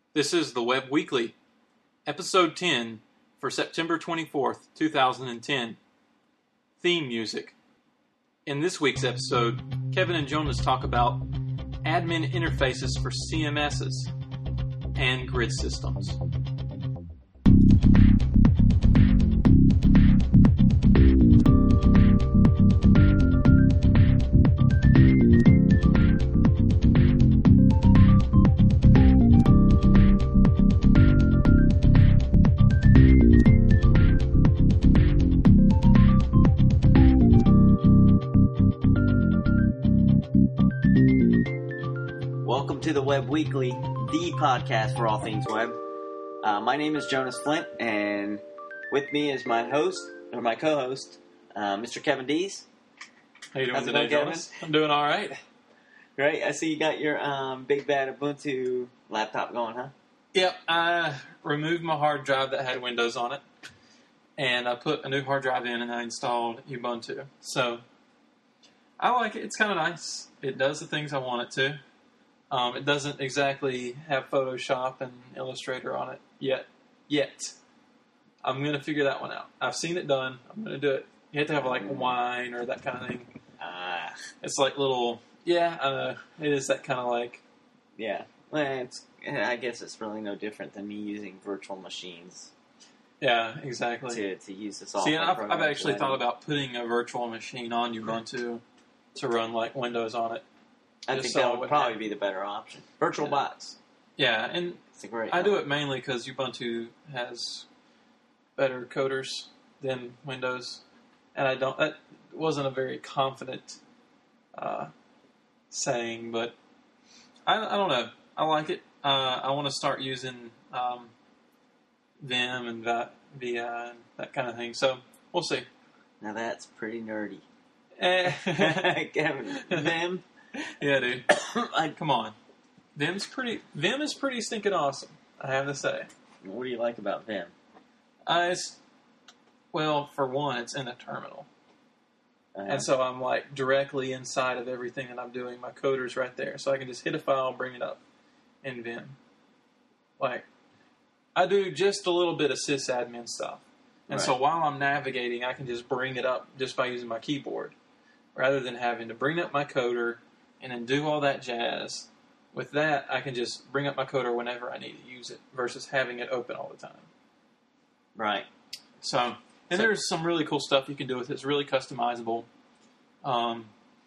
This is the Web Weekly, episode 10 for September 24th, 2010. Theme music. In this week's episode, Kevin and Jonas talk about admin interfaces for CMSs and grid systems. Welcome to the Web Weekly, the podcast for all things web. My name is Jonas Flint, and with me is my co-host, Mr. Kevin Dees. How you doing How's it today, going, Jonas? I'm doing all right. Great. I see you got your big bad Ubuntu laptop going, huh? Yep, I removed my hard drive that had Windows on it, and I put a new hard drive in, and I installed Ubuntu. So, I like it. It's kind of nice. It does the things I want it to. It doesn't exactly have Photoshop and Illustrator on it yet. I'm going to figure that one out. I've seen it done. I'm going to do it. You have to have like wine or that kind of thing. It's like little, it is that kind of like. Yeah. Well, I guess it's really no different than me using virtual machines. Yeah, exactly. To use the software. See, and I've actually thought about putting a virtual machine on Ubuntu to run like Windows on it. I think that would probably be the better option. VirtualBox. Yeah, and it's a great. I do it mainly because Ubuntu has better coders than Windows, and that wasn't a very confident saying, but I don't know. I like it. I want to start using Vim and VI and that kind of thing. So we'll see. Now that's pretty nerdy. Kevin, Vim. Yeah, dude. Come on. Vim is pretty stinking awesome, I have to say. What do you like about Vim? For one, it's in a terminal. And so I'm like directly inside of everything that I'm doing. My coder's right there. So I can just hit a file, bring it up in Vim. Like, I do just a little bit of sysadmin stuff. And so while I'm navigating, I can just bring it up just by using my keyboard. Rather than having to bring up my coder and then do all that jazz. With that, I can just bring up my coder whenever I need to use it versus having it open all the time. Right. So there's some really cool stuff you can do with it. It's really customizable. And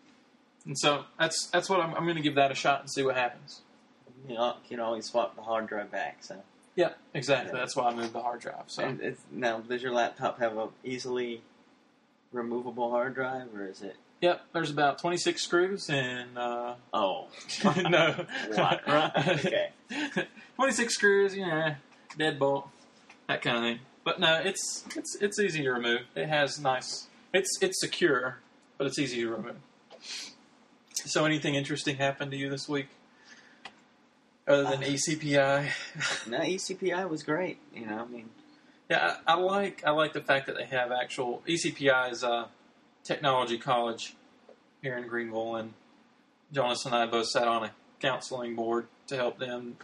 so that's what I'm going to give that a shot and see what happens. You can always swap the hard drive back. So. Yeah, exactly. Yeah. That's why I moved the hard drive. So now, does your laptop have a easily removable hard drive, or is it? Yep, there's about 26 screws and... Oh. No. What? Right. Okay. 26 screws, deadbolt, that kind of thing. But no, it's easy to remove. It has nice... It's secure, but it's easy to remove. So anything interesting happened to you this week? Other than ECPI? No, ECPI was great. Yeah, I like the fact that they have actual... ECPI's technology college here in Greenville, and Jonas and I both sat on a counseling board to help them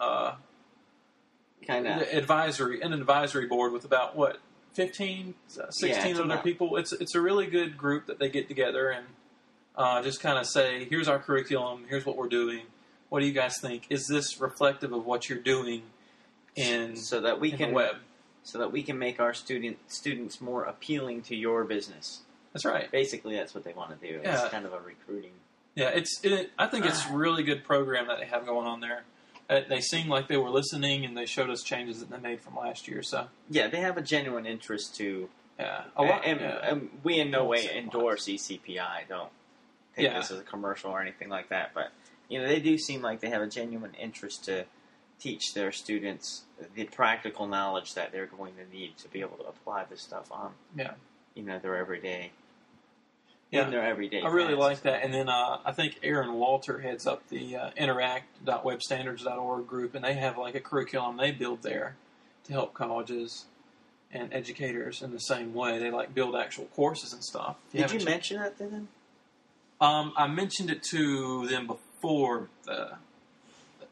an advisory board with about 15, 16 other people. It's a really good group that they get together and just kind of say, here's our curriculum, here's what we're doing. What do you guys think? Is this reflective of what you're doing in the web? So that we can make our students more appealing to your business. That's right. Basically, that's what they want to do. It's kind of a recruiting. Yeah, I think it's a really good program that they have going on there. They seemed like they were listening, and they showed us changes that they made from last year. So yeah, they have a genuine interest to. Yeah, a lot. And we in no way endorse ECPI. Don't take this as a commercial or anything like that. But they do seem like they have a genuine interest to teach their students the practical knowledge that they're going to need to be able to apply this stuff on. Yeah. Their everyday. Yeah, in their everyday. I really like that. And then I think Aaron Walter heads up the interact.webstandards.org group, and they have like a curriculum they build there to help colleges and educators in the same way. They like build actual courses and stuff. Did you mention that to them? I mentioned it to them before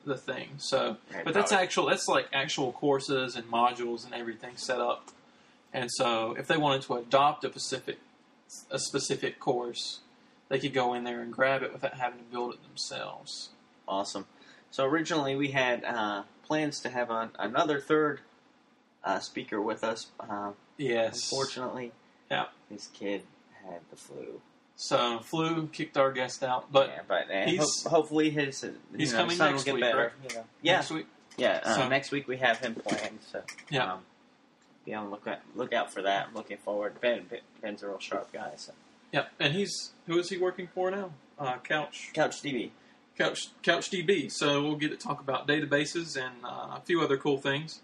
the thing. So, Right, but that's like actual courses and modules and everything set up. And so, if they wanted to adopt a specific course, they could go in there and grab it without having to build it themselves. Awesome. So originally we had plans to have another third speaker with us. Yes. Unfortunately, this kid had the flu. So flu kicked our guest out, but hopefully his he's coming son next will get week, better. right? You know. Next week. Yeah. So, next week we have him planned. So be on the look out for that. I'm looking forward. Ben's a real sharp guy. So. Yeah, and who is he working for now? CouchDB. CouchDB. So we'll get to talk about databases and a few other cool things.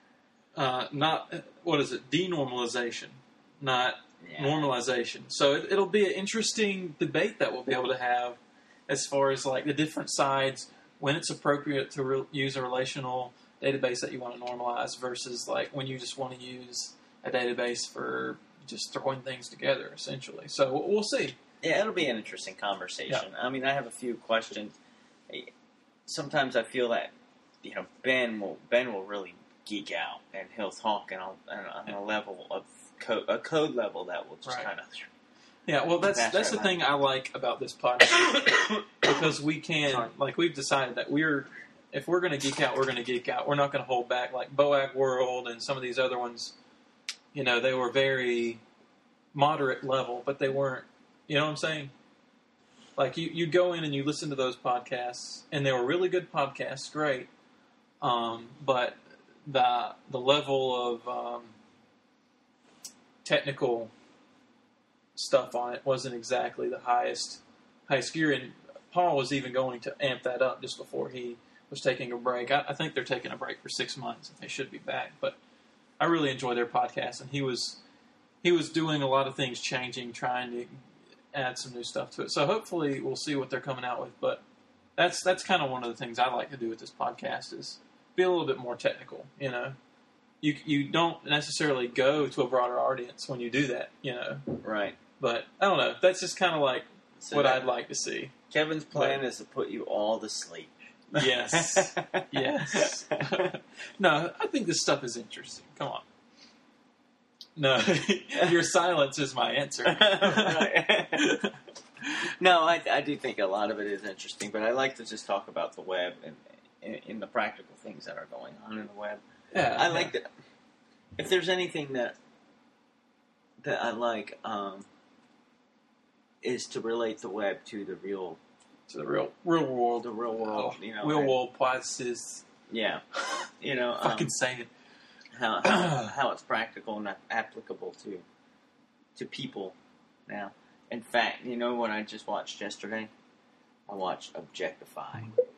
Denormalization, not normalization. So it'll be an interesting debate that we'll be able to have as far as like the different sides, when it's appropriate to use a relational database that you want to normalize versus like when you just want to use a database for just throwing things together, essentially. So we'll see. Yeah, it'll be an interesting conversation. Yeah. I mean, I have a few questions. Sometimes I feel that Ben will really geek out and he'll talk on a level of code level that will just kind of. Yeah, well, that's the thing I like about this podcast because we can we've decided that if we're going to geek out, we're going to geek out. We're not going to hold back. Like Boag World and some of these other ones, they were very moderate level, but they weren't. You know what I'm saying? Like you go in and you listen to those podcasts, and they were really good podcasts, great. But the level of technical stuff on it wasn't exactly the highest gear. And Paul was even going to amp that up just before he was taking a break. I think they're taking a break for 6 months, and they should be back. But I really enjoy their podcast, and he was doing a lot of things, trying to add some new stuff to it. So hopefully we'll see what they're coming out with. But that's kind of one of the things I like to do with this podcast is be a little bit more technical. You don't necessarily go to a broader audience when you do that. Right. But I don't know. That's just kind of like what I'd like to see. Kevin's plan is to put you all to sleep. Yes. Yes. No, I think this stuff is interesting. Come on. No, your silence is my answer. No, I do think a lot of it is interesting, but I like to just talk about the web and in the practical things that are going on in the web. Yeah, I like that. If there's anything that I like, is to relate the web to the real world. The real world. Real world places. Yeah. Fucking say it. How it's practical and applicable to people now. In fact, you know what I just watched yesterday? I watched Objectify.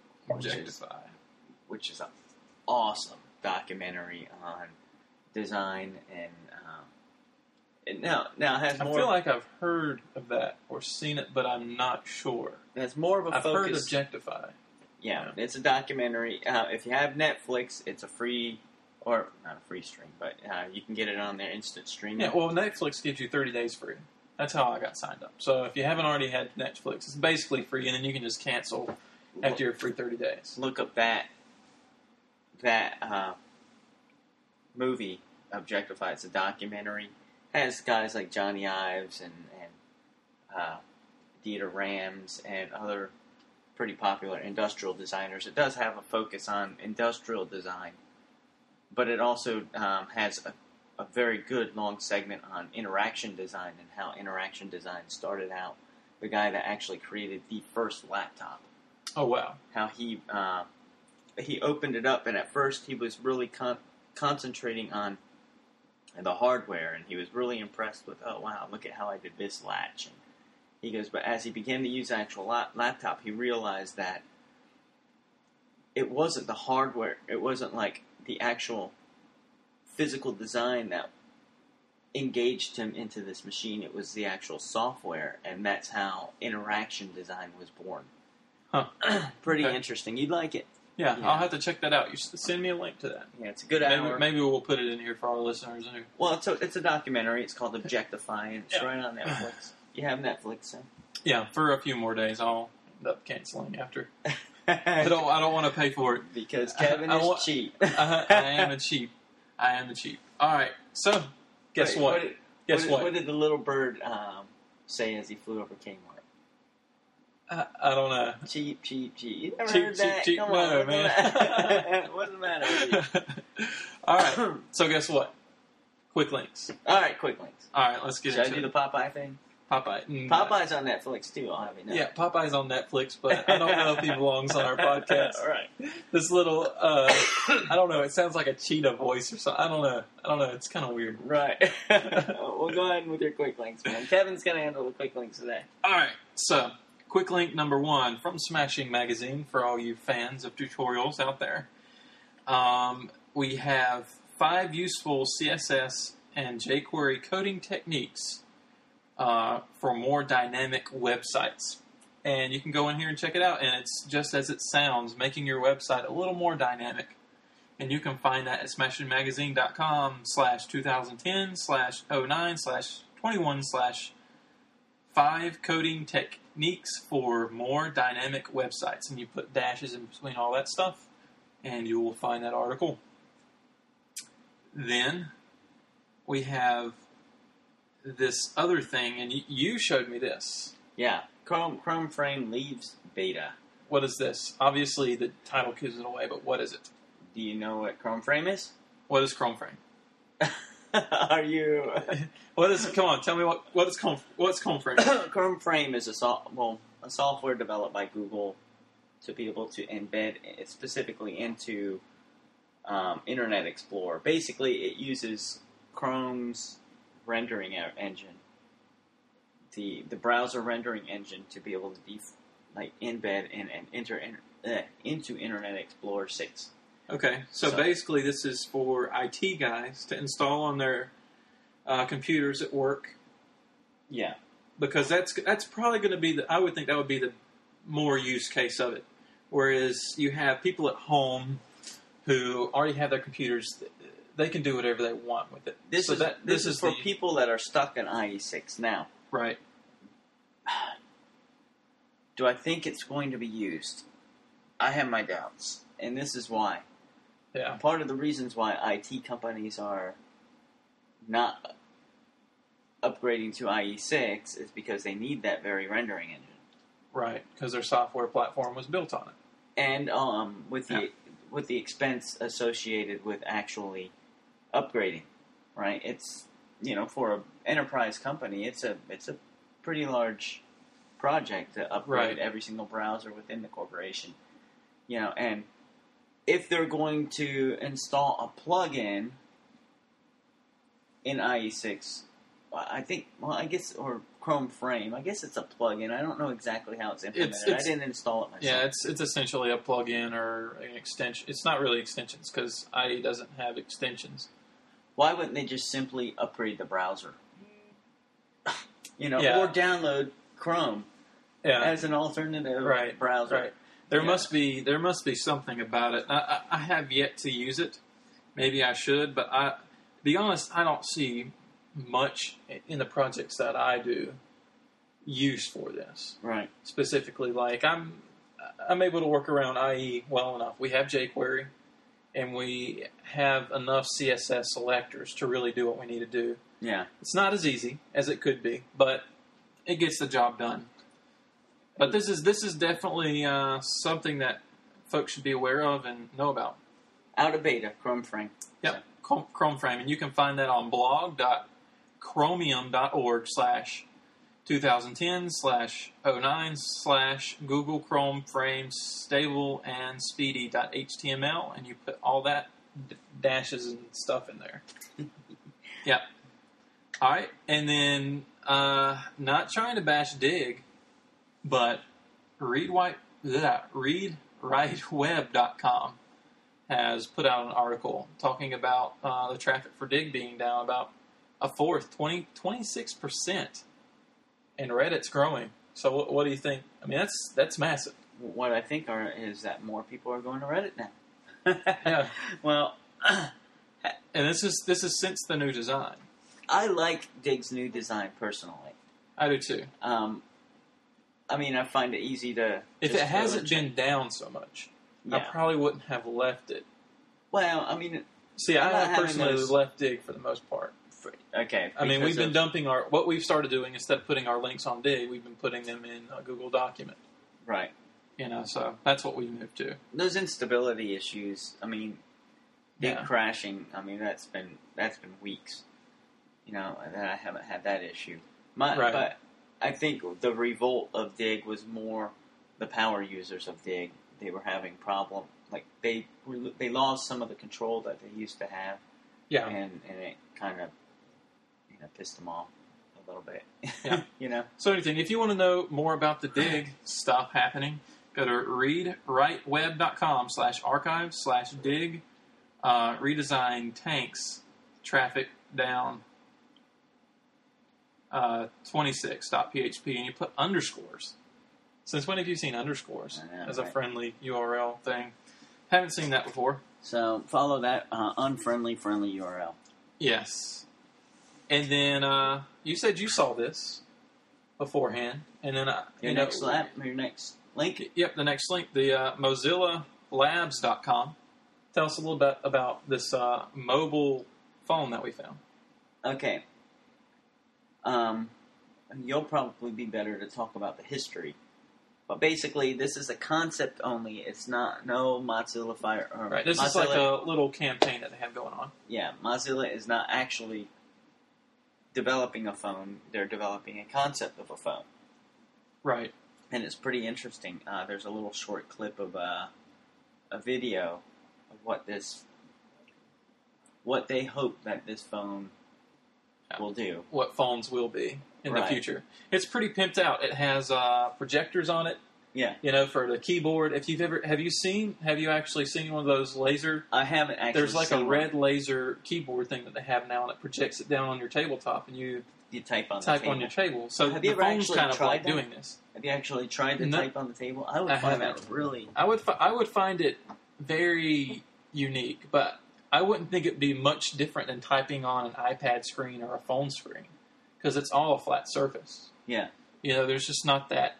Which is an awesome documentary on design and now it has more. I feel like I've heard of that or seen it, but I'm not sure. It's more of a focus. I've heard Objectify. Yeah, it's a documentary. If you have Netflix, it's a free. Or not a free stream, but you can get it on their instant streaming. Yeah, well, Netflix gives you 30 days free. That's how I got signed up. So if you haven't already had Netflix, it's basically free, and then you can just cancel after your free 30 days. Look up that movie, Objectify. It's a documentary. It has guys like Johnny Ives and Dieter Rams and other pretty popular industrial designers. It does have a focus on industrial design. But it also has a very good long segment on interaction design and how interaction design started out. The guy that actually created the first laptop. Oh, wow. How he opened it up, and at first he was really concentrating on the hardware, and he was really impressed with, oh, wow, look at how I did this latch. And he goes, but as he began to use the actual laptop, he realized that it wasn't the hardware. It wasn't like the actual physical design that engaged him into this machine. It was the actual software, and that's how interaction design was born. Huh. Pretty interesting. You'd like it. Yeah, I'll have to check that out. You send me a link to that. Yeah, it's a good hour. Maybe we'll put it in here for our listeners. Well, it's a documentary. It's called Objectify, and it's right on Netflix. You have Netflix, so. Yeah, for a few more days. I'll end up canceling after I don't want to pay for it because Kevin is cheap. I am a cheap. All right. So, guess what? What did the little bird say as he flew over Kmart? I don't know. Cheap. You never heard that? Cheap. Come No, on, man. What's the matter with you? All right. So guess what? Quick links. All right, quick links. All right, let's get into it. Should I do the Popeye thing? Popeye. Popeye's on Netflix too, I'll have you know. Yeah, Popeye's on Netflix, but I don't know if he belongs on our podcast. All right. This little, I don't know, it sounds like a cheetah voice or something. I don't know. It's kind of weird. Right. Well, go ahead with your quick links, man. Kevin's going to handle the quick links today. All right. So, quick link number 1 from Smashing Magazine for all you fans of tutorials out there. We have 5 useful CSS and jQuery coding techniques for more dynamic websites. And you can go in here and check it out, and it's just as it sounds, making your website a little more dynamic. And you can find that at smashingmagazine.com/2010/09/21/5 coding techniques for more dynamic websites. And you put dashes in between all that stuff, and you will find that article. Then we have this other thing, and you showed me this. Yeah, Chrome Frame leaves beta. What is this? Obviously, the title gives it away, but what is it? Do you know what Chrome Frame is? What is Chrome Frame? Are you? What is? Come on, tell me what's Chrome Frame? Chrome Frame is a software developed by Google to be able to embed it specifically into Internet Explorer. Basically, it uses Chrome's rendering engine, the browser rendering engine, to be able to embed and enter into Internet Explorer 6. Okay, so basically this is for IT guys to install on their computers at work. Yeah, because that's probably going to be I would think that would be the more use case of it. Whereas you have people at home who already have their computers. They can do whatever they want with it. This is for people that are stuck in IE6 now. Right. Do I think it's going to be used? I have my doubts. And this is why. Yeah. Part of the reasons why IT companies are not upgrading to IE6 is because they need that very rendering engine. Right, because their software platform was built on it. And with the expense associated with actually upgrading, right? It's, for an enterprise company, it's a pretty large project to upgrade every single browser within the corporation. And if they're going to install a plugin in IE6, or Chrome Frame, I guess it's a plugin. I don't know exactly how it's implemented. I didn't install it myself. Yeah, it's essentially a plugin or an extension. It's not really extensions because IE doesn't have extensions. Why wouldn't they just simply upgrade the browser? Or download Chrome as an alternative browser. Right. There must be something about it. I have yet to use it. Maybe I should, but to be honest, I don't see much in the projects that I do use for this. Right. Specifically, like I'm able to work around IE well enough. We have jQuery, and we have enough CSS selectors to really do what we need to do. Yeah. It's not as easy as it could be, but it gets the job done. But this is definitely something that folks should be aware of and know about. Out of beta, Chrome Frame. Yep, Chrome Frame. And you can find that on blog.chromium.org/2010/09/Google Chrome Frame stable and speedy.html, and you put all that dashes and stuff in there. Yep. All right, and then not trying to bash Dig, but ReadWriteWeb.com has put out an article talking about the traffic for Dig being down about a fourth, 26%, and Reddit's growing. So what do you think? I mean, that's massive. What I think is that more people are going to Reddit now. Yeah. Well, and this is since the new design. I like Dig's new design personally. I do too. I mean, I find it easy to... If it hasn't been down so much, I probably wouldn't have left it. Well, I mean... See, I have personally left Dig for the most part. Okay. I mean, we've been dumping what we've started doing, instead of putting our links on Dig, we've been putting them in a Google document. Right. You know, so that's what we moved to. Those instability issues, I mean, Dig crashing, I mean, that's been weeks. You know, that I haven't had that issue. But I think the revolt of Dig was more the power users of Dig. They were having problems. Like, they lost some of the control that they used to have. Yeah. And it kind of, pissed them off a little bit. Yeah. You know? So, if you want to know more about the Dig stuff happening, go to readwriteweb.com/archive/dig. Redesign tanks, traffic down 26.php, and you put underscores. Since when have you seen underscores as a friendly URL thing? Haven't seen that before. So follow that unfriendly URL. Yes. And then you said you saw this beforehand, and then your next link. Yep, the next link, the MozillaLabs.com. Tell us a little bit about this mobile phone that we found. Okay. You'll probably be better to talk about the history. But basically, this is a concept only. It's no Mozilla Fire. Right, this is like a little campaign that they have going on. Yeah, Mozilla is not actually developing a phone. They're developing a concept of a phone. Right. And it's pretty interesting. There's a little short clip of a video of what they hope that this phone will do. What phones will be in the future. It's pretty pimped out. It has projectors on it. Yeah. You know, for the keyboard. Have you actually seen one of those laser? I haven't actually. There's like a red laser keyboard thing that they have now, and it projects it down on your tabletop, and you type on your table. So have the you ever phone's actually kind of tried like that? doing this. Have you actually tried to type on the table? I would find that really. I would find it very unique, but I wouldn't think it'd be much different than typing on an iPad screen or a phone screen, because it's all a flat surface. Yeah. You know, there's just not that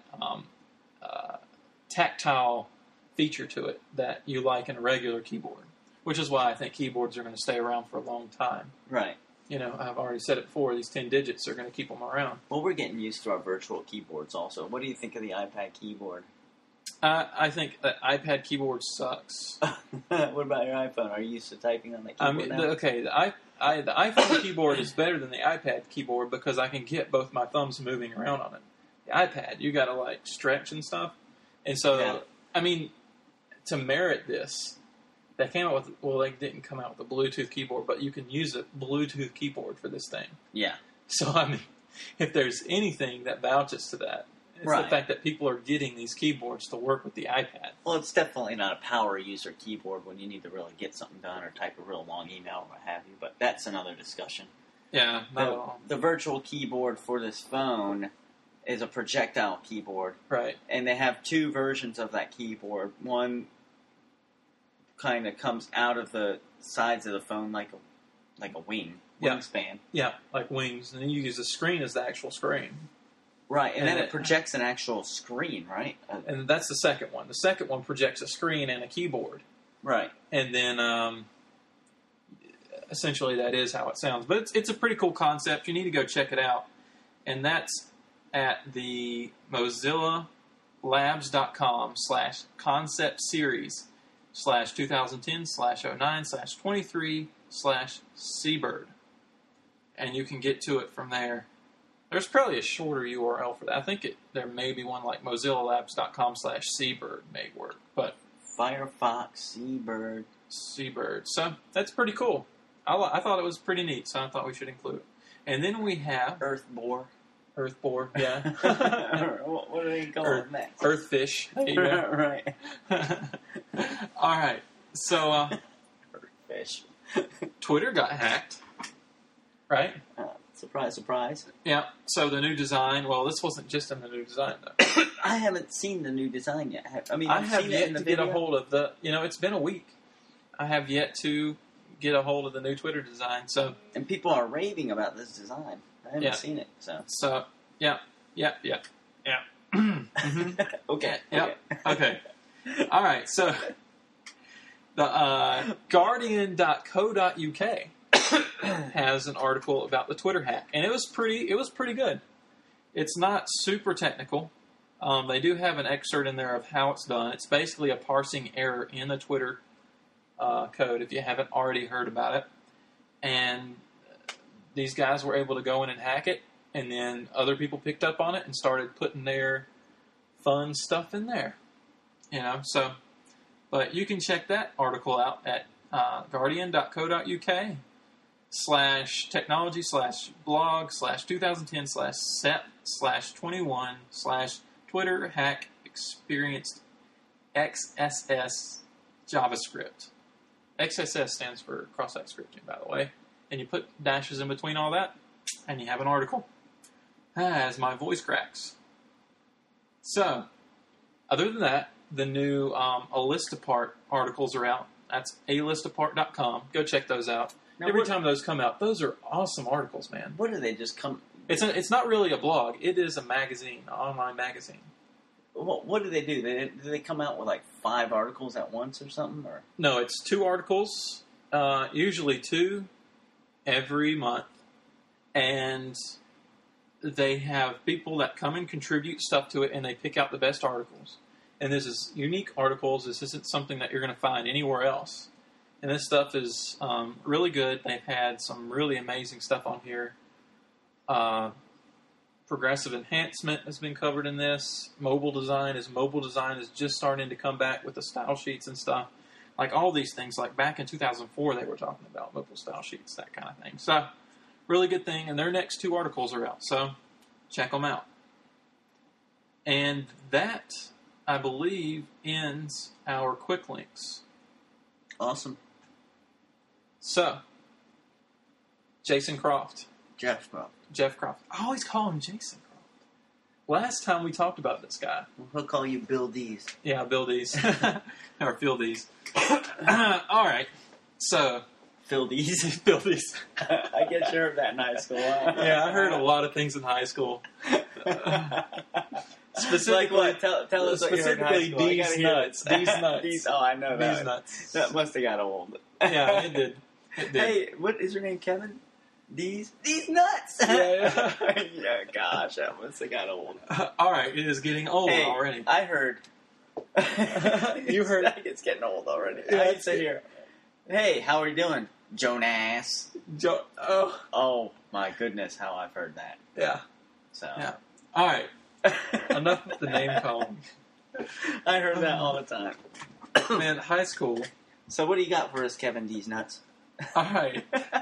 tactile feature to it that you like in a regular keyboard, which is why I think keyboards are going to stay around for a long time. Right. You know, I've already said it before, these 10 digits are going to keep them around. Well, we're getting used to our virtual keyboards also. What do you think of the iPad keyboard? I think that iPad keyboard sucks. What about your iPhone? Are you used to typing on that keyboard now? The iPhone keyboard is better than the iPad keyboard because I can get both my thumbs moving around on it. The iPad, you got to like stretch and stuff. And so, I mean, to merit this, they came out with, they didn't come out with a Bluetooth keyboard, but you can use a Bluetooth keyboard for this thing. Yeah. So, I mean, if there's anything that vouches to that, it's the fact that people are getting these keyboards to work with the iPad. Well, it's definitely not a power user keyboard when you need to really get something done or type a real long email or what have you, but that's another discussion. Yeah, not at all. The virtual keyboard for this phone is a projectile keyboard. Right. And they have two versions of that keyboard. One kind of comes out of the sides of the phone like a wingspan. Yeah, like wings. And then you use the screen as the actual screen. Right, and then it projects an actual screen, right? And that's the second one. The second one projects a screen and a keyboard. Right. And then essentially that is how it sounds. But it's a pretty cool concept. You need to go check it out. And that's at the MozillaLabs.com/concept series/2010/09/23/Seabird. And you can get to it from there. There's probably a shorter URL for that. I think there may be one like MozillaLabs.com/Seabird may work. But Firefox, Seabird. So that's pretty cool. I thought it was pretty neat, so I thought we should include it. And then we have Earthbore, yeah. What do they call it next? Earthfish. Right. All right. So Earthfish. Twitter got hacked. Right? Surprise, surprise. Yeah. So the new design. Well, this wasn't just in the new design, though. I haven't seen the new design yet. I have yet to get a hold of the. It's been a week. I have yet to get a hold of the new Twitter design. So. And people are raving about this design. I haven't seen it. So. Yeah. Okay. Yep. Okay. All right. So the Guardian.co.uk has an article about the Twitter hack, and it was pretty good. It's not super technical. They do have an excerpt in there of how it's done. It's basically a parsing error in the Twitter code, if you haven't already heard about it. And these guys were able to go in and hack it, and then other people picked up on it and started putting their fun stuff in there. So, but you can check that article out at guardian.co.uk/technology/blog/2010/SEP/21/Twitter hack experienced XSS JavaScript. XSS stands for cross-site scripting, by the way. And you put dashes in between all that, and you have an article. As my voice cracks. So, other than that, the new Alistapart articles are out. That's alistapart.com. Go check those out. Now, Every time those come out, those are awesome articles, man. What do they just come... It's not really a blog. It is a magazine, an online magazine. What do they do? Do they come out with like 5 articles at once or something? Or No, it's 2 articles, usually 2 every month. And they have people that come and contribute stuff to it, and they pick out the best articles. And this is unique articles. This isn't something that you're going to find anywhere else. And this stuff is really good. They've had some really amazing stuff on here. Progressive enhancement has been covered in this. Mobile design is just starting to come back with the style sheets and stuff. Like all these things, like back in 2004 they were talking about mobile style sheets, that kind of thing. So, really good thing. And their next 2 articles are out. So, check them out. And that, I believe, ends our quick links. Awesome. So, Jason Croft. Jeff Croft. Jeff Croft. I always call him Jason Croft. Last time we talked about this guy. We'll call you Bill Dees. Yeah, Bill Dees. Or Phil Dees. All right. So. Phil Dees. Phil Dees. I guess you heard that in high school. Huh? Yeah, I heard a lot of things in high school. Specifically, like what? Tell us what you heard in high school. Dees nuts. Dees nuts. Dees, oh, I know that. Dees nuts. That must have got old. Yeah, it did. Hey, what is your name, Kevin? Dees nuts. Yeah. Yeah, gosh, that must have got old. All right, it is getting old already. I heard. You heard? It's getting old already. Yeah, I sit here. Hey, how are you doing, Jonas? Oh my goodness, how I've heard that. Yeah. So. Yeah. All right. Enough with the name calling. I heard that all the time. Man, high school. So what do you got for us, Kevin D's nuts? All right.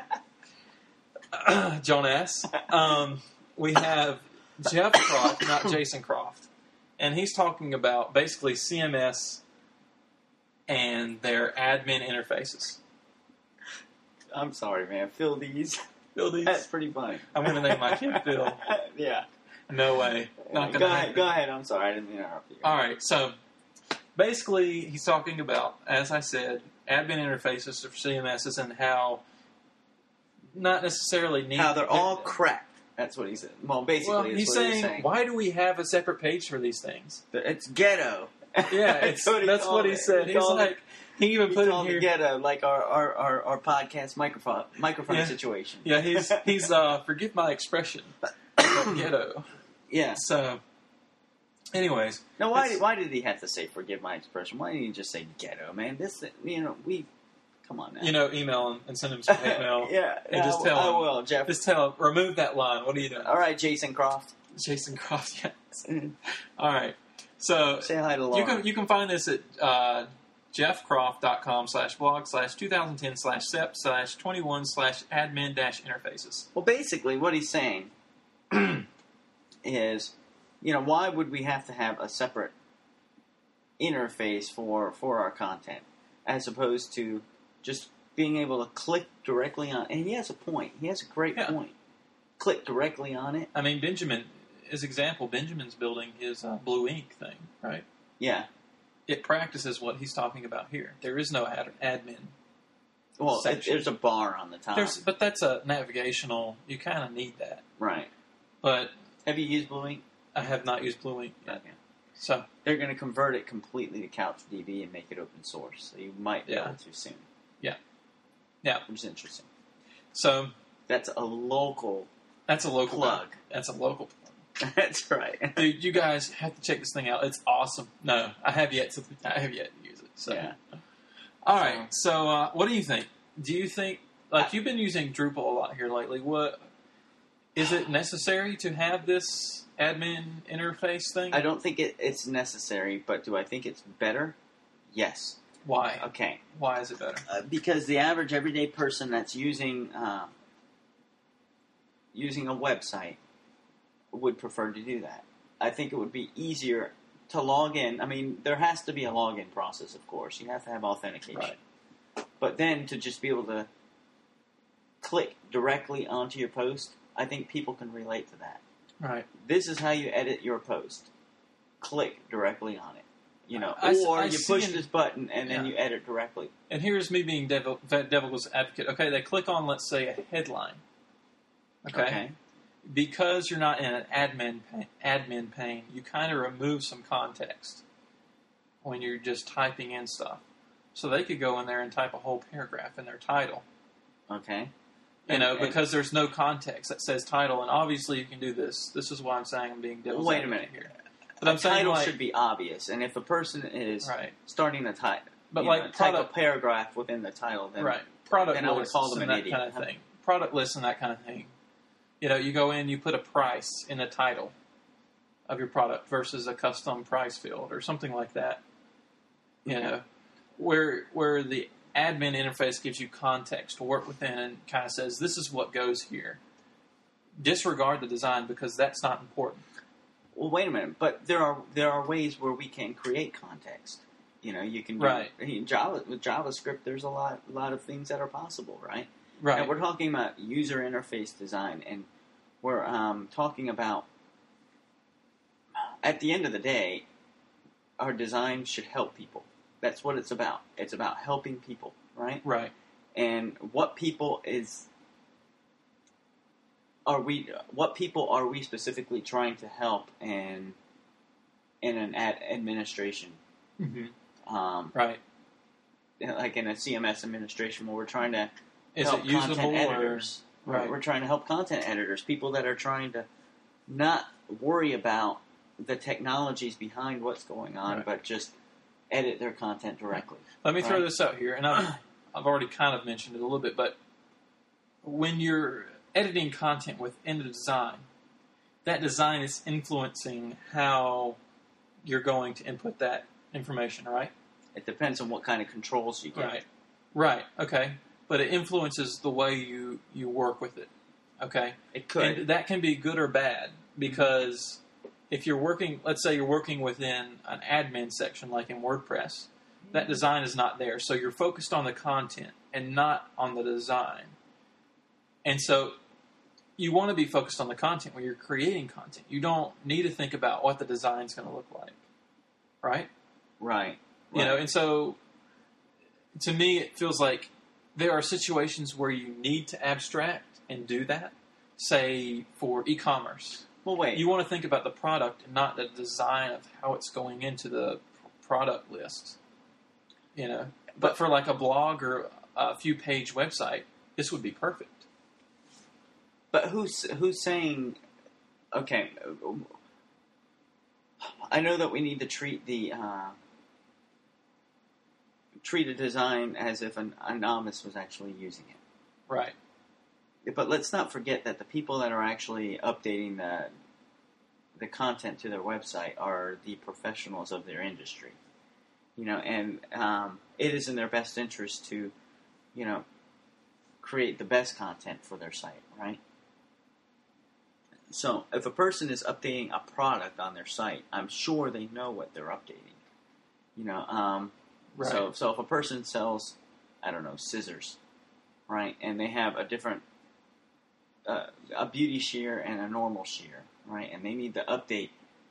Jonas. We have Jeff Croft, not Jason Croft. And he's talking about basically CMS and their admin interfaces. I'm sorry, man. Phil D's. Phil D's? That's pretty funny. I'm going to name my kid Phil. Yeah. No way. Not Go ahead. I'm sorry. I didn't mean to interrupt you. All right. So, basically, he's talking about, as I said, admin interfaces for CMSs and how not necessarily neat. How they're all crap. That's what he said. Well, basically, he's saying, why do we have a separate page for these things? It's ghetto. Yeah, that's what he said. He's like, he even put in here ghetto, like our podcast microphone situation. Yeah, he's forgive my expression, ghetto. Yeah. So, anyways, now why did he have to say forgive my expression? Why didn't he just say ghetto, man? This come on now. Email him and send him some hate mail. Yeah, and just tell him. I will, Jeff. Just tell him, remove that line. What are you doing? All right, Jason Croft. Jason Croft, yes. All right. So say hi to Laura. You can find this at jeffcroft.com/blog/2010/SEP/21/admin-interfaces. Well, basically, what he's saying is, why would we have to have a separate interface for our content as opposed to just being able to click directly on? And he has a point. He has a great point. Click directly on it. I mean, Benjamin's building his Blue Ink thing, right? Yeah. It practices what he's talking about here. There is no admin. Well, there's a bar on the top. But that's a navigational. You kind of need that, right? But have you used Blue Ink? I have not used Blue Ink yet. Okay. So they're going to convert it completely to CouchDB and make it open source. So you might be able to soon. Yeah. Yeah. Which is interesting. So that's a local plug. That's a local plug. That's right. Dude, you guys have to check this thing out. It's awesome. No, I have yet to use it. So. Yeah. All right. So what do you think? Do you think, like, you've been using Drupal a lot here lately. What is it necessary to have this admin interface thing? I don't think it's necessary, but do I think it's better? Yes. Why? Okay. Why is it better? Because the average everyday person that's using a website would prefer to do that. I think it would be easier to log in. I mean, there has to be a login process, of course. You have to have authentication. Right. But then to just be able to click directly onto your post, I think people can relate to that. Right. This is how you edit your post. Click directly on it. You push this button and then you edit directly. And here's me being devil's advocate. Okay, they click on, let's say, a headline. Okay. Because you're not in an admin pane, you kind of remove some context when you're just typing in stuff. So they could go in there and type a whole paragraph in their title. Okay. Because there's no context that says title, and obviously you can do this. This is why I'm saying I'm being devil's advocate. Wait a minute here. But I'm saying title should be obvious, and if a person is starting the title, type a paragraph within the title, then product I would call them an idiot. Kind of thing. Product lists and that kind of thing. You go in, you put a price in the title of your product versus a custom price field or something like that. Where the admin interface gives you context to work within and kind of says, this is what goes here. Disregard the design because that's not important. Well, wait a minute. But there are ways where we can create context. You can do, with JavaScript. There's a lot of things that are possible, right? Right. And we're talking about user interface design, and we're talking about. At the end of the day, our design should help people. That's what it's about. It's about helping people, right? Right. And what people are we specifically trying to help in an administration? Mm-hmm. Right. Like in a CMS administration where we're trying to help content usable editors. Right. We're trying to help content editors, people that are trying to not worry about the technologies behind what's going on, but just edit their content directly. Let me throw this out here, and I've already kind of mentioned it a little bit, but when you're editing content within the design, that design is influencing how you're going to input that information, right? It depends on what kind of controls you get. Right, okay. But it influences the way you work with it, okay? It could. And that can be good or bad, because if you're working, let's say you're working within an admin section like in WordPress, that design is not there. So you're focused on the content and not on the design. And so you want to be focused on the content when you're creating content. You don't need to think about what the design's going to look like, right? Right. And so to me it feels like there are situations where you need to abstract and do that, say for e-commerce. Well, wait. You want to think about the product and not the design of how it's going into the product list. But for like a blog or a few page website, this would be perfect. But who's saying? Okay, I know that we need to treat a design as if a novice was actually using it. Right. But let's not forget that the people that are actually updating the content to their website are the professionals of their industry. And it is in their best interest to, create the best content for their site, right? So if a person is updating a product on their site, I'm sure they know what they're updating. Right. So if a person sells, I don't know, scissors, right, and they have a different a beauty shear and a normal shear, right, and they need to update,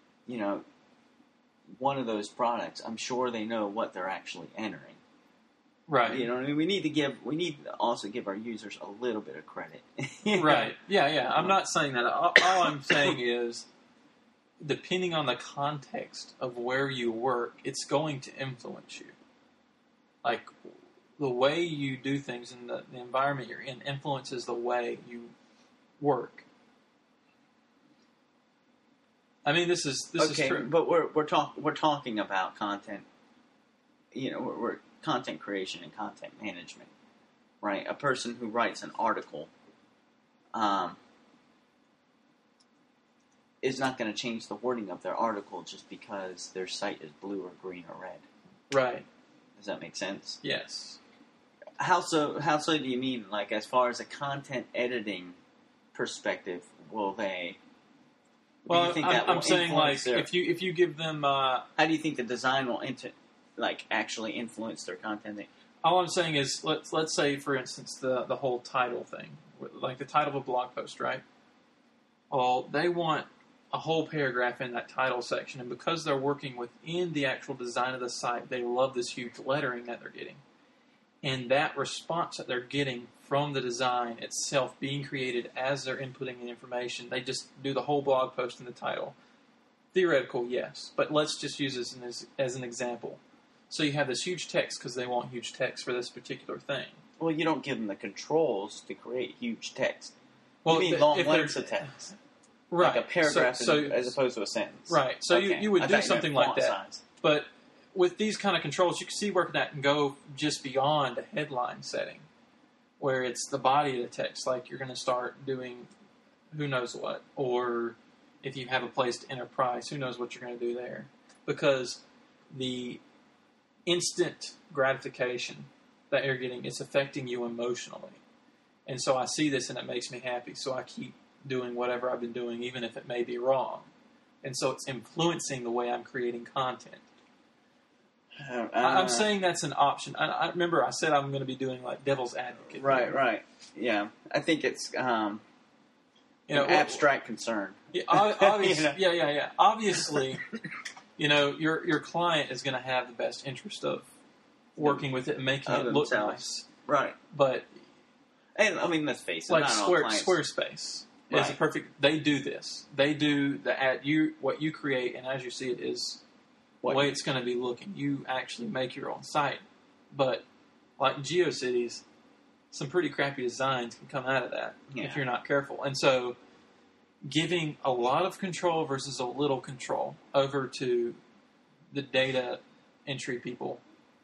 one of those products, I'm sure they know what they're actually entering. Right. We need to also give our users a little bit of credit. Right. Yeah. I'm not saying that. All I'm saying is depending on the context of where you work, it's going to influence you. Like, the way you do things and the environment you're in influences the way you work. I mean, this is true. But we're talking about content. We're content creation and content management, right? A person who writes an article, is not going to change the wording of their article just because their site is blue or green or red. Right. Does that make sense? Yes. How so do you mean, like, as far as a content editing perspective, will they... Well, I'm saying, like, if you give them... how do you think the design will actually influence their content? All I'm saying is, let's say, for instance, the whole title thing. Like the title of a blog post, right? Well, they want a whole paragraph in that title section, and because they're working within the actual design of the site, they love this huge lettering that they're getting. And that response that they're getting from the design itself being created as they're inputting the information, they just do the whole blog post in the title. Theoretical, yes, but let's just use this as an example. So you have this huge text because they want huge text for this particular thing. Well, you don't give them the controls to create huge text. Well, you mean long lengths of text. Right. Like a paragraph as opposed to a sentence. Right. So you would do something like that. Size. But with these kind of controls, you can see where that can go just beyond a headline setting, where it's the body of the text. Like you're going to start doing who knows what. Or if you have a place to enter price, who knows what you're going to do there. Because the instant gratification that you're getting, it's affecting you emotionally. And so I see this and it makes me happy. So I keep doing whatever I've been doing, even if it may be wrong. And so it's influencing the way I'm creating content. I'm saying that's an option. I remember I said I'm going to be doing like devil's advocate. Right. Yeah. I think it's an abstract concern. Yeah, obviously, yeah. Obviously, your client is going to have the best interest of working with it and making it look nice. Right. But... And, I mean, let's face it. Like Squarespace is a perfect... They do this. They do the ad... What you create, and as you see it, is the way it's going to be looking. You actually make your own site. But, like GeoCities, some pretty crappy designs can come out of that if you're not careful. And so, giving a lot of control versus a little control over to the data entry people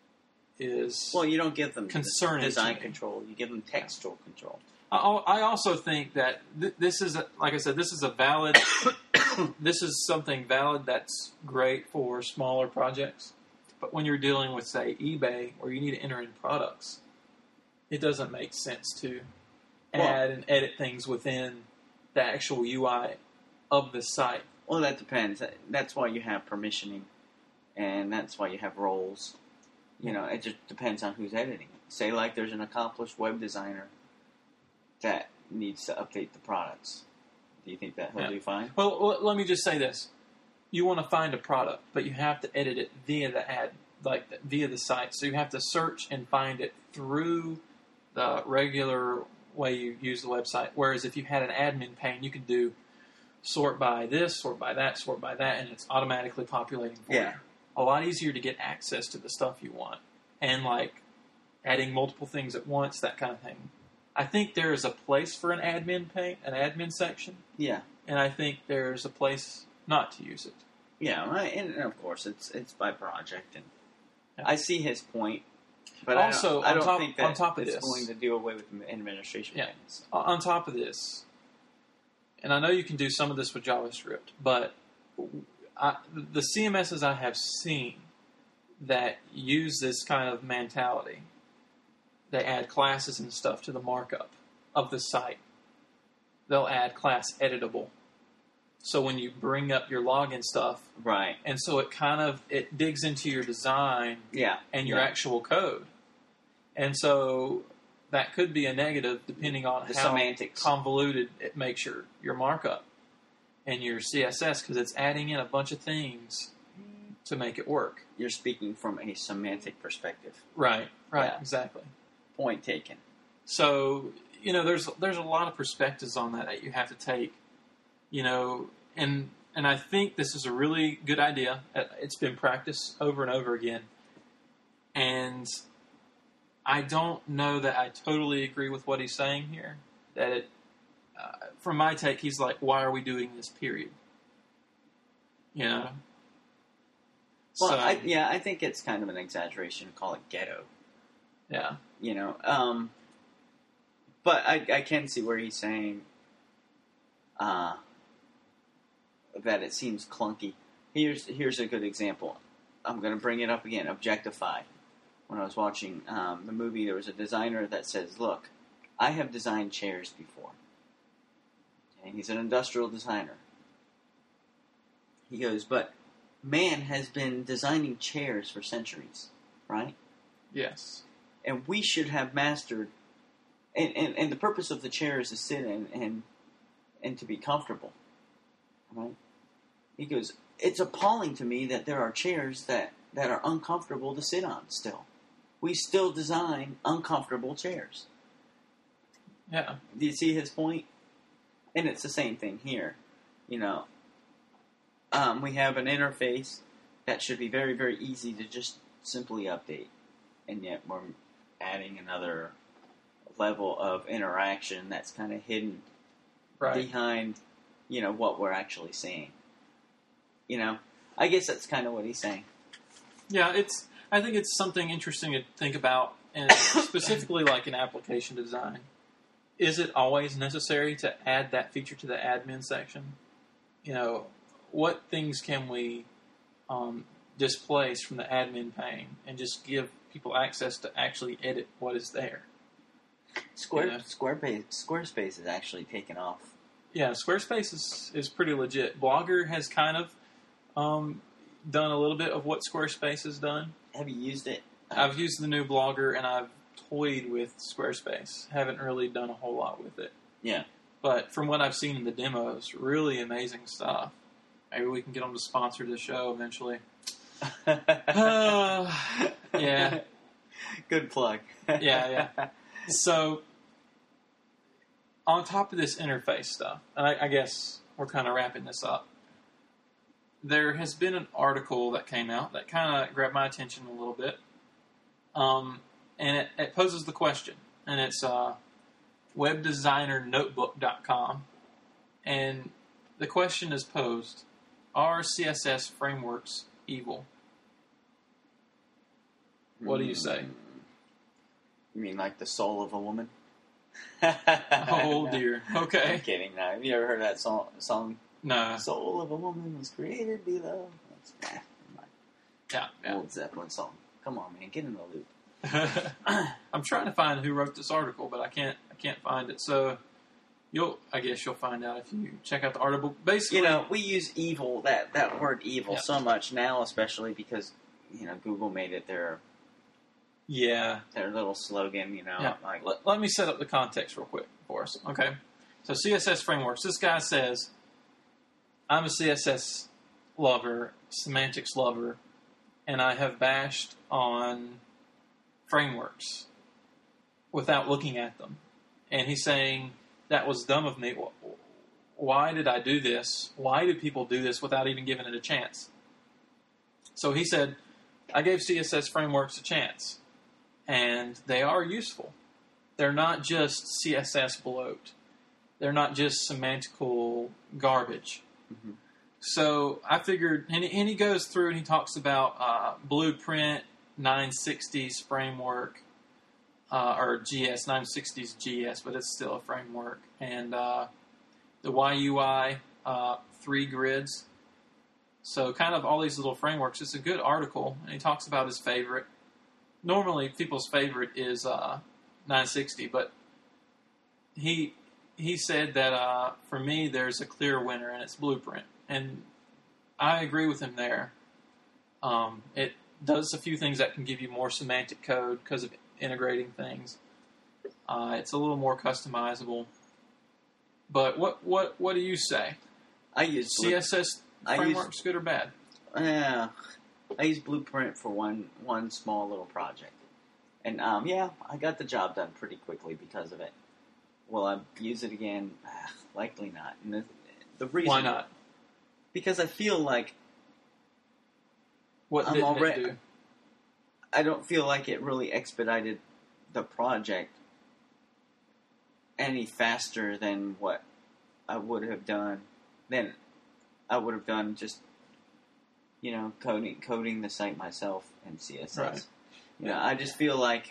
is... Well, you don't give them concerning design control. You give them textual control. I also think that this is, like I said, this is a valid... this is something valid that's great for smaller projects. But when you're dealing with, say, eBay, where you need to enter in products, it doesn't make sense to add and edit things within the actual UI of the site. Well, that depends. That's why you have permissioning, and that's why you have roles. It just depends on who's editing it. Say, like, there's an accomplished web designer that needs to update the products. Do you think that he'll do fine? Well, let me just say this. You want to find a product, but you have to edit it via the ad, via the site. So you have to search and find it through the regular way you use the website. Whereas if you had an admin pane, you could do sort by this, sort by that, and it's automatically populating for you. A lot easier to get access to the stuff you want. And, like, adding multiple things at once, that kind of thing. I think there is a place for an admin pane, an admin section. Yeah. And I think there's a place not to use it. Yeah, and of course, it's by project. And I see his point. But also, I don't think that on top of it's going to do away with administration panes. On top of this, and I know you can do some of this with JavaScript, but... the CMSs I have seen that use this kind of mentality, they add classes and stuff to the markup of the site. They'll add class editable. So when you bring up your login stuff, right, and so it digs into your design and your actual code. And so that could be a negative depending on how semantics. Convoluted it makes your markup. And your CSS, because it's adding in a bunch of things to make it work. You're speaking from a semantic perspective. Right, exactly. Point taken. So, there's a lot of perspectives on that you have to take, and and I think this is a really good idea. It's been practiced over and over again. And I don't know that I totally agree with what he's saying here. That from my take, he's like, why are we doing this, period? You know? Well, I think it's kind of an exaggeration to call it ghetto. Yeah. You know, but I can see where he's saying that it seems clunky. Here's a good example. I'm going to bring it up again. Objectify. When I was watching the movie, there was a designer that says, look, I have designed chairs before. And he's an industrial designer. He goes, but man has been designing chairs for centuries, right? Yes. And we should have mastered, and the purpose of the chair is to sit in and to be comfortable, right? He goes, it's appalling to me that there are chairs that are uncomfortable to sit on still. We still design uncomfortable chairs. Yeah. Do you see his point? And it's the same thing here. You know, we have an interface that should be very, very easy to just simply update. And yet we're adding another level of interaction that's kind of hidden behind, you know, what we're actually seeing. You know, I guess that's kind of what he's saying. Yeah, I think it's something interesting to think about, and specifically like in application design. Is it always necessary to add that feature to the admin section? You know, what things can we displace from the admin pane and just give people access to actually edit what is there? Squarespace is actually taken off. Yeah, Squarespace is pretty legit. Blogger has kind of done a little bit of what Squarespace has done. Have you used it? I've used the new Blogger, and I've toyed with Squarespace. Haven't really done a whole lot with it. Yeah. But from what I've seen in the demos, really amazing stuff. Maybe we can get them to sponsor the show eventually. Yeah. Good plug. Yeah. So, on top of this interface stuff, and I guess we're kind of wrapping this up, there has been an article that came out that kind of grabbed my attention a little bit. And it poses the question, and it's webdesignernotebook.com. And the question is posed, are CSS frameworks evil? What do you say? You mean like the soul of a woman? Oh, dear. Okay. I'm kidding. No. Have you ever heard that song? No. The soul of a woman was created below. Yeah. Old Zeppelin song. Come on, man. Get in the loop. I'm trying to find who wrote this article, but I can't find it. So I guess you'll find out if you check out the article. Basically, you know, we use evil, that word evil, so much now, especially because, you know, Google made it their little slogan. You know, like let me set up the context real quick for us. Okay, so CSS frameworks. This guy says, I'm a CSS lover, semantics lover, and I have bashed on frameworks without looking at them. And he's saying, that was dumb of me. Why did I do this? Why do people do this without even giving it a chance? So he said, I gave CSS frameworks a chance. And they are useful. They're not just CSS bloat. They're not just semantical garbage. Mm-hmm. So I figured, and he goes through and he talks about Blueprint, 960's framework, or GS, 960's GS, but it's still a framework, and the YUI 3 grids. So kind of all these little frameworks. It's a good article, and he talks about his favorite. Normally, people's favorite is 960, but he said that for me, there's a clear winner, and it's Blueprint. And I agree with him there. It does a few things that can give you more semantic code because of integrating things. It's a little more customizable. But what do you say? I use CSS frameworks, good or bad? I use Blueprint for one small little project, and I got the job done pretty quickly because of it. Will I use it again? Likely not. And the reason why not? Because I feel like What didn't it do? I don't feel like it really expedited the project any faster than what I would have done. Then I would have done just, coding the site myself in CSS. Right. I just feel like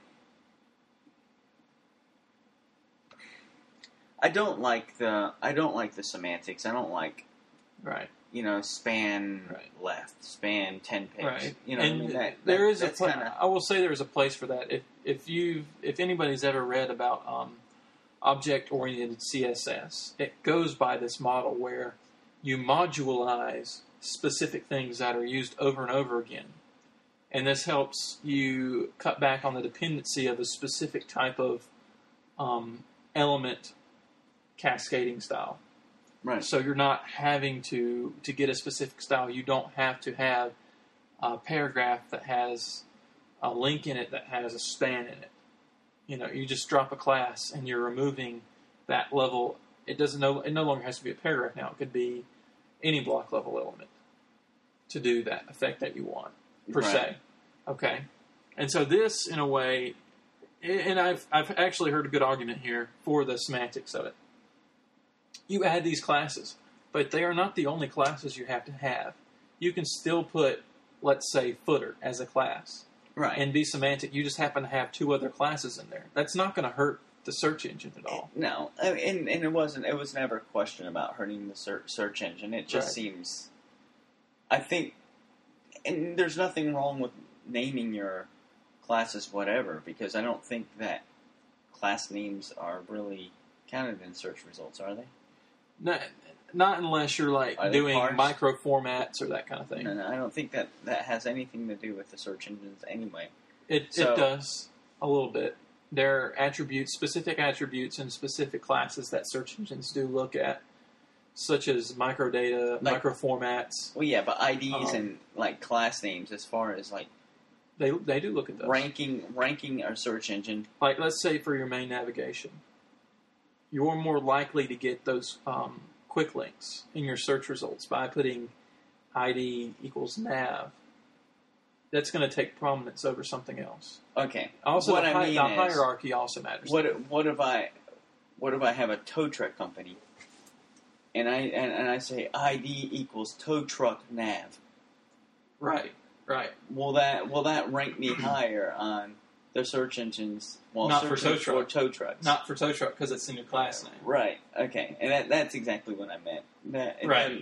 I don't like the semantics. I don't like right. Span left, span 10 pics. Right. And there is I will say there is a place for that. If anybody's ever read about object-oriented CSS, it goes by this model where you modularize specific things that are used over and over again. And this helps you cut back on the dependency of a specific type of element cascading style. Right. So you're not having to get a specific style. You don't have to have a paragraph that has a link in it that has a span in it. You just drop a class and you're removing that level. It no longer has to be a paragraph now. It could be any block level element to do that effect that you want, per se. Okay. And so this, in a way, and I've actually heard a good argument here for the semantics of it. You add these classes, but they are not the only classes you have to have. You can still put, let's say, footer as a class. Right. And be semantic. You just happen to have 2 other classes in there. That's not going to hurt the search engine at all. No. And it was never a question about hurting the search engine. It just seems, I think, and there's nothing wrong with naming your classes whatever, because I don't think that class names are really counted in search results, are they? Not unless you're doing micro formats or that kind of thing. No, I don't think that has anything to do with the search engines anyway. It does a little bit. There are specific attributes in specific classes that search engines do look at, such as microdata, micro formats. Well, yeah, but IDs and class names, as far as they do look at those. Ranking our search engine. Let's say for your main navigation, you're more likely to get those quick links in your search results by putting ID equals nav. That's going to take prominence over something else. Okay. Also, the hierarchy also matters. What if I have a tow truck company, and I say ID equals tow truck nav? Right. Will that rank me higher on the search engines? Well, not for tow trucks. Not for tow truck because it's in your class name. Right. Okay. And that's exactly what I meant. Right.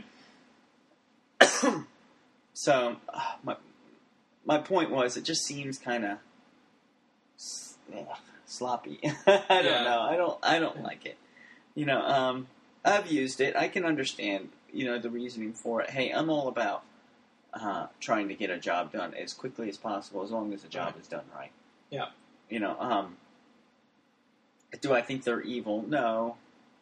So my point was, it just seems kind of sloppy. I don't know. I don't like it. I've used it. I can understand the reasoning for it. Hey, I'm all about trying to get a job done as quickly as possible, as long as the job is done right. Yeah. Do I think they're evil? No.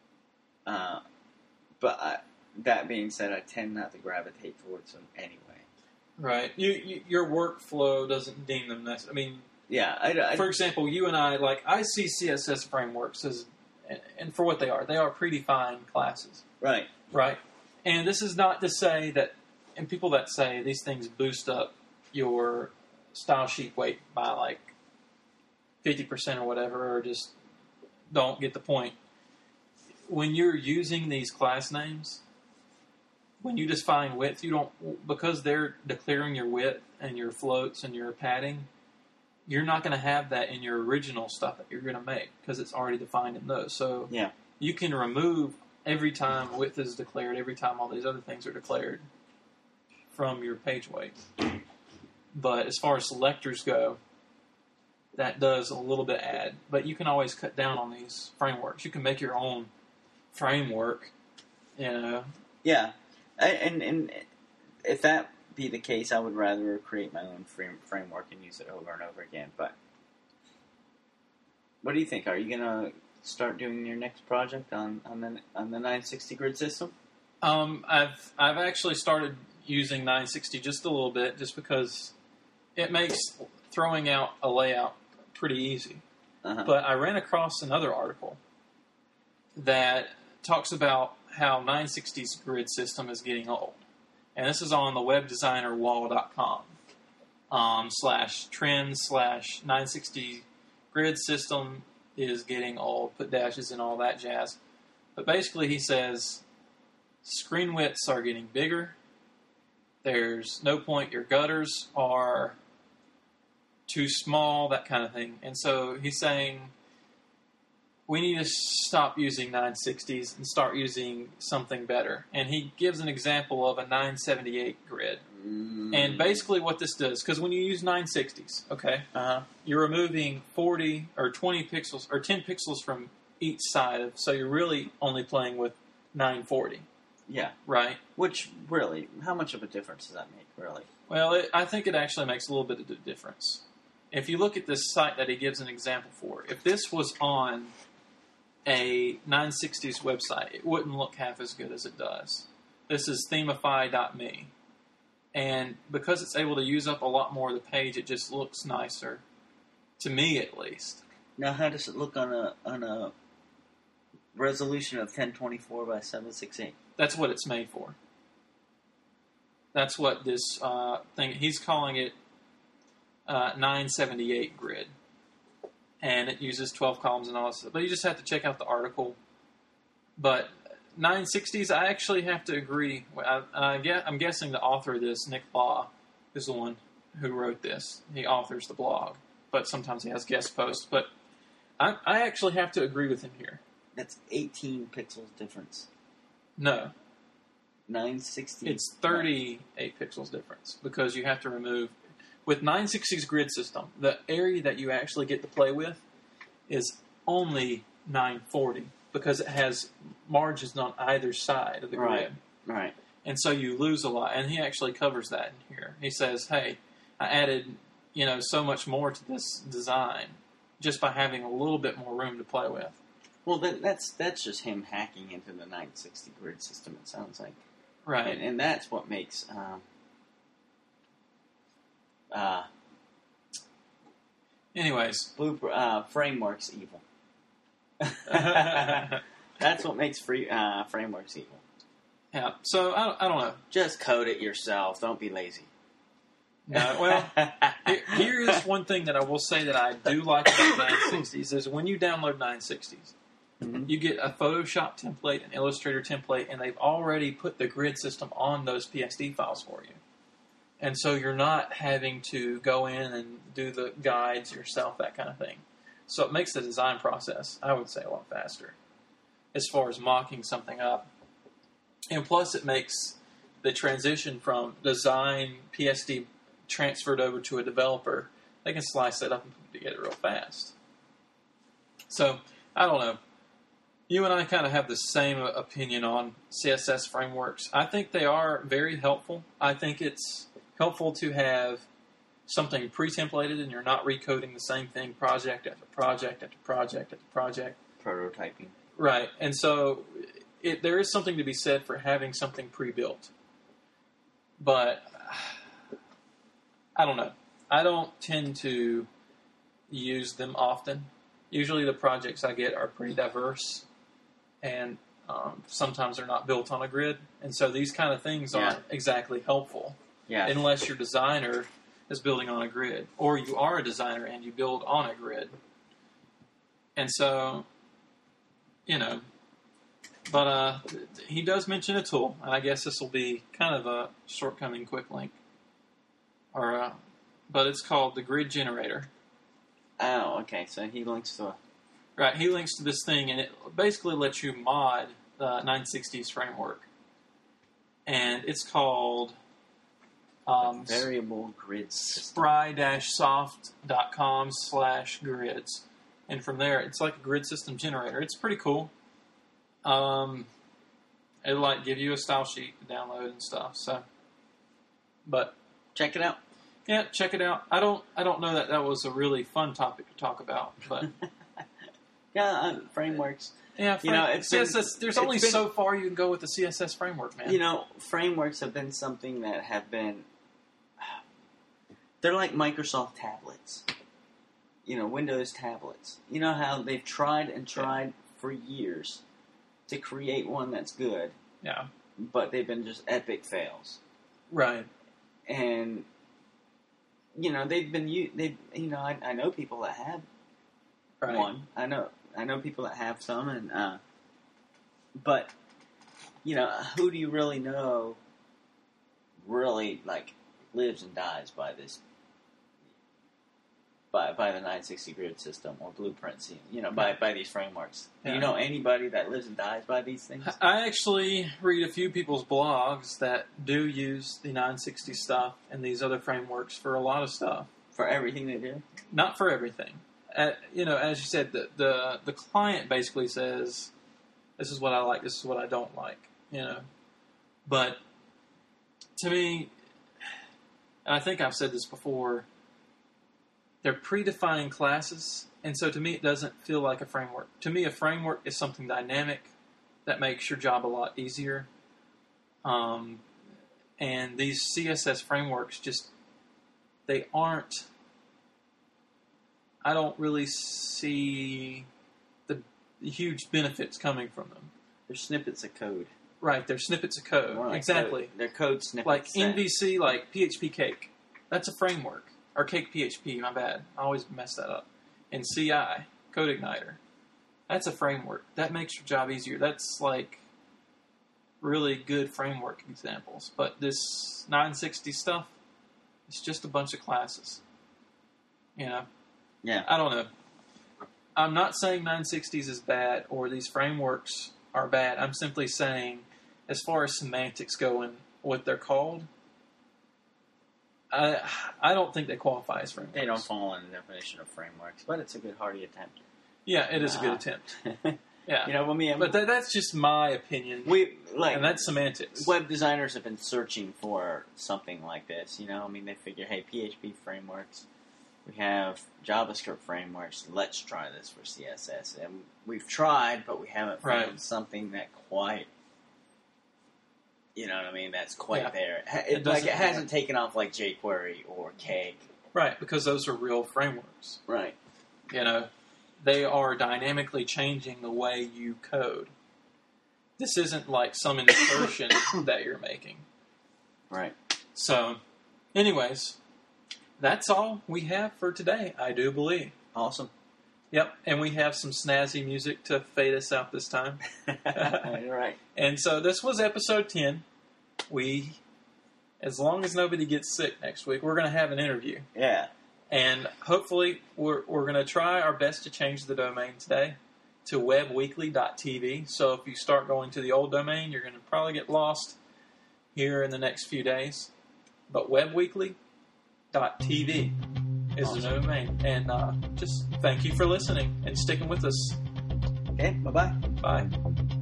But that being said, I tend not to gravitate towards them anyway. Right. Your workflow doesn't deem them necessary. I mean, yeah. For example, you and I see CSS frameworks as, and for what they are predefined classes. Right. Right. And this is not to say that, and people that say these things boost up your style sheet weight by 50% or whatever, or just don't get the point. When you're using these class names, when you define width, you don't, because they're declaring your width and your floats and your padding, you're not going to have that in your original stuff that you're going to make because it's already defined in those. So you can remove every time width is declared, every time all these other things are declared from your page weight. But as far as selectors go, that does a little bit add. But you can always cut down on these frameworks. You can make your own framework, Yeah. And if that be the case, I would rather create my own framework and use it over and over again. But what do you think? Are you gonna start doing your next project on the 960 grid system? I've actually started using 960 just a little bit, just because it makes throwing out a layout pretty easy. Uh-huh. But I ran across another article that talks about how 960's grid system is getting old. And this is on the webdesignerwall.com /trend/960 grid system is getting old. Put dashes and all that jazz. But basically he says screen widths are getting bigger. There's no point. Your gutters are too small, that kind of thing. And so he's saying we need to stop using 960s and start using something better. And he gives an example of a 978 grid. And basically what this does, because when you use 960s, okay, you're removing 40 or 20 pixels or 10 pixels from each side, so you're really only playing with 940. Yeah. Right? Which, really, how much of a difference does that make, really? Well, I think it actually makes a little bit of a difference. If you look at this site that he gives an example for, if this was on a 960s website, it wouldn't look half as good as it does. This is themify.me. And because it's able to use up a lot more of the page, it just looks nicer. To me, at least. Now, how does it look on a resolution of 1024 by 768? That's what it's made for. That's what this thing... He's calling it 978 grid. And it uses 12 columns and all that stuff. But you just have to check out the article. But 960s, I actually have to agree. I'm guessing the author of this, Nick Law, is the one who wrote this. He authors the blog. But sometimes he has guest posts. But I actually have to agree with him here. That's 18 pixels difference. No. 960? It's 38 pixels difference. Because you have to remove... With 960's grid system, the area that you actually get to play with is only 940 because it has margins on either side of the grid. Right. And so you lose a lot. And he actually covers that in here. He says, hey, I added, so much more to this design just by having a little bit more room to play with. Well, that's just him hacking into the 960 grid system, it sounds like. Right. And that's what makes... anyways, frameworks evil. That's what makes frameworks evil. Yeah. So I don't know. Just code it yourself. Don't be lazy. No. Well, here is one thing that I will say that I do like about 960s is when you download 960s, you get a Photoshop template, an Illustrator template, and they've already put the grid system on those PSD files for you. And so you're not having to go in and do the guides yourself, that kind of thing. So it makes the design process, I would say, a lot faster as far as mocking something up. And plus it makes the transition from design PSD transferred over to a developer. They can slice that up and put it together real fast. So, I don't know. You and I kind of have the same opinion on CSS frameworks. I think they are very helpful. I think it's helpful to have something pre-templated and you're not recoding the same thing project after project after project after project. Prototyping. Right. And so there is something to be said for having something pre-built. But I don't know. I don't tend to use them often. Usually the projects I get are pretty diverse and sometimes they're not built on a grid. And so these kind of things aren't exactly helpful. Yeah. Unless your designer is building on a grid. Or you are a designer and you build on a grid. And so, But he does mention a tool. And I guess this will be kind of a shortcoming quick link. But it's called the Grid Generator. Oh, okay. So he links to Right, he links to this thing, and it basically lets you mod the 960s framework. And it's called... variable grids. spry-soft.com/grids. And from there, it's like a grid system generator. It's pretty cool. It'll give you a style sheet to download and stuff. So, but check it out. Yeah, check it out. I don't know that was a really fun topic to talk about, but frameworks. Yeah, CSS. There's only so far you can go with the CSS framework, man. Frameworks have been something that have been. They're like Microsoft tablets. Windows tablets. You know how they've tried and tried for years to create one that's good. Yeah. But they've been just epic fails. Right. And, they've been, I know people that have one. I know people that have some, and, but, who do you really know really, lives and dies by this, by the 960 grid system or blueprints, by these frameworks? Yeah. Do you know anybody that lives and dies by these things? I actually read a few people's blogs that do use the 960 stuff and these other frameworks for a lot of stuff. For everything they do? Not for everything. As you said, the client basically says, this is what I like, this is what I don't like, But to me, and I think I've said this before, they're predefining classes, and so to me it doesn't feel like a framework. To me, a framework is something dynamic that makes your job a lot easier. And these CSS frameworks they aren't, I don't really see the huge benefits coming from them. They're snippets of code. Right, they're snippets of code. Right, exactly. They're code snippets. Like MVC, like PHP Cake. That's a framework. Or Cake PHP, my bad. I always mess that up. And CI, Code Igniter. That's a framework. That makes your job easier. That's like really good framework examples. But this 960 stuff, it's just a bunch of classes. Yeah. I don't know. I'm not saying 960s is bad or these frameworks are bad. I'm simply saying, as far as semantics go and what they're called, I don't think they qualify as frameworks. They don't fall in the definition of frameworks, but it's a good hearty attempt. Yeah, it is a good attempt. Yeah, but that's just my opinion. And that's semantics. Web designers have been searching for something like this. They figure, hey, PHP frameworks, we have JavaScript frameworks. Let's try this for CSS, and we've tried, but we haven't found something that quite. That's quite there. It hasn't taken off like jQuery or Cake. Right, because those are real frameworks. Right. They are dynamically changing the way you code. This isn't like some insertion that you're making. Right. So, anyways, that's all we have for today, I do believe. Awesome. Yep, and we have some snazzy music to fade us out this time. You're right. And so this was episode 10. As long as nobody gets sick next week, we're going to have an interview. Yeah. And hopefully we're going to try our best to change the domain today to webweekly.tv. So if you start going to the old domain, you're going to probably get lost here in the next few days. But webweekly.tv is the domain. And just thank you for listening and sticking with us. Okay, bye-bye. Bye.